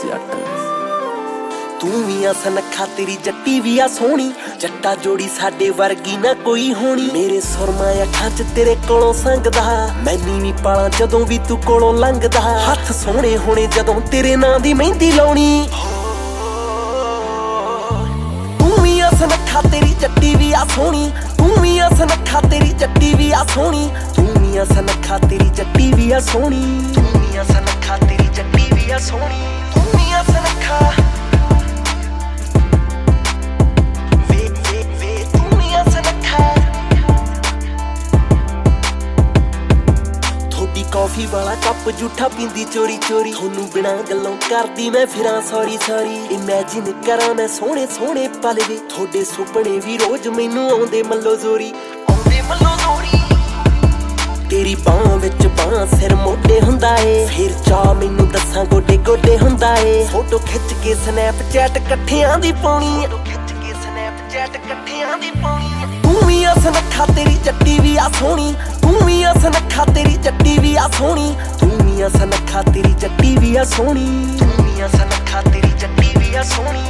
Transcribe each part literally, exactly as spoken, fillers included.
जट तू भी आ सनखा तेरी जट्टी भी आ सोहनी जट्टा जोड़ी साडे वर्गी ना कोई होनी मेरे सुरमा अखां च तेरे कोलों संगदा मैनी नी पाला जदों भी तू कोलों लंघदा हत्थ सोहणे होणे जदों तेरे नां दी मेहंदी लाउणी तू भी आ सनखा तेरी जट्टी भी आ सोहनी तू भी आ सनखा तेरी जट्टी भी आ सोहनी तू भी आ सनखा तेरी जट्टी भी आ सोहनी तू भी आ सनखा तेरी जट्टी भी आ सोहनी तू भी आ सनखा कॉफी वाला कप जूठा पींदी चोरी चोरी थोनू बिना गल्लों करदी मैं फिरां सॉरी सॉरी इमेजिन करा मैं सोहणे सोहणे पल वे थोड़े सुपने भी रोज मैनू आउंदे मल्लो जोरी आउंदे मल्लो जोरी तेरी बांह विच बांह सिर मोढे हुंदा ए फिर चा मैनू दसां गोडे गोडे हुंदा ए फोटो खिच के स्नैपचैट कट्ठियां दी पाउणी फोटो खिच के स्नैपचैट कट्ठियां दी पाउणी तू भी आ सनखा तेरी जट्टी भी आ सोहनी तू भी आ सनखा तेरी जट्टी भी आ सोहनी तू भी आ सनखा तेरी जट्टी भी आ सोहनी तू भी आ सनखा तेरी जट्टी भी आ सोहनी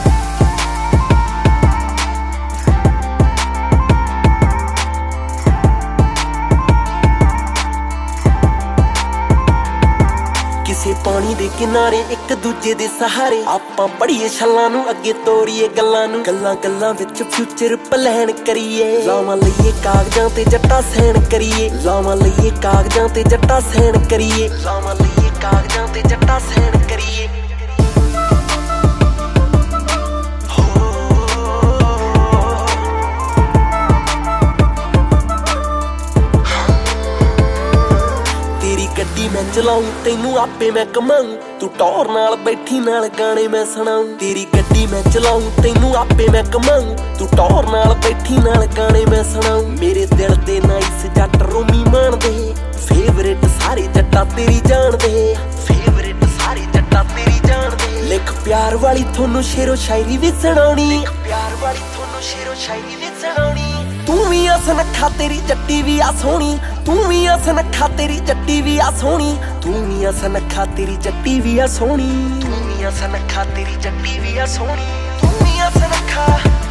किसे पानी दे किनारे एक दूजे दे सहारे आपां पढ़ीए छल्लां नूं अगे तोरीए गल्लां नूं गल्लां गल्लां विच फ्यूचर प्लान करिए लावां लईए कागजां ते जट्टा सैन करिए लावां लईए कागजां ते जट्टा सैन करिए लावां लईए कागजां ते जट्टा सैन करिए गड्डी मैं चलाऊं तेनू आपे मैं कमाऊं तू टौर नाल बैठी नाल गाने मैं सुनाऊं तेरी गड्डी मैं चलाऊं तेनू आपे मैं कमाऊं तू टौर नाल बैठी नाल गाने मैं सुनाऊं मेरे दिल दे नाइस जट रोमी मानदे फेवरेट सारे जट्टा तेरी जानदे फेवरेट सारे जट्टा तेरी जानदे लिख प्यार वाली थोनू शेरो शायरी भी सुणाउणी लिख प्यार वाली थोनू शेरो शायरी भी सुणाउणी तू भी आ सनखा तेरी जट्टी भी आ सोहनी तू भी आ सनखा तेरी जट्टी भी आ सोहनी तू भी आ सनखा तेरी जट्टी भी आ सोहनी तू भी आ सनखा तेरी जट्टी भी आ सोहनी तू भी आ सनखा